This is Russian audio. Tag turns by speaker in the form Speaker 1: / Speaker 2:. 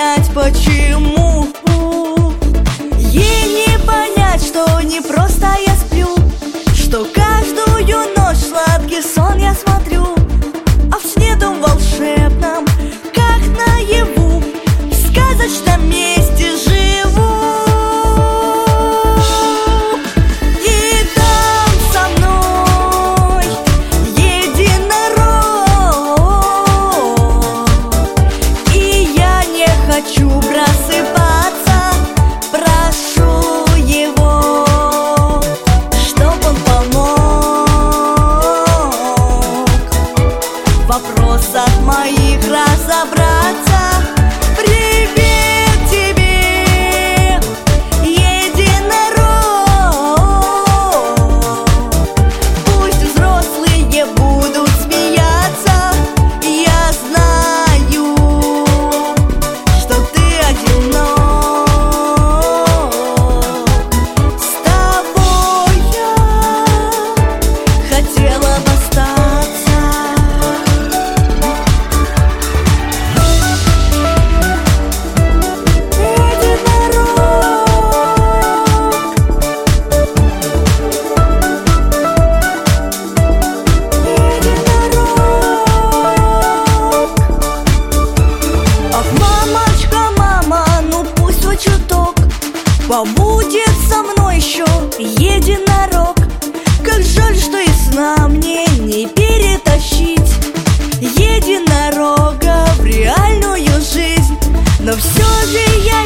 Speaker 1: понять, почему. Ей не понять, что не просто я сплю, что каждую ночь сладкий сон я смотрю, а в сне дом волшебном, как наяву, в сказочном месте живу. И там со мной единорог, и я не хочу просыпаться, прошу его, чтоб он помог в вопросах моих разобраться. Привет тебе, единорог, пусть взрослые будут смеяться, я знаю, что ты одинок. С тобой я хотела бы остаться. Ах, мамочка, мама, ну пусть хоть чуток побудет со мной еще единорог. Как жаль, что и сна мне не перетащить единорога в реальную жизнь, но все же я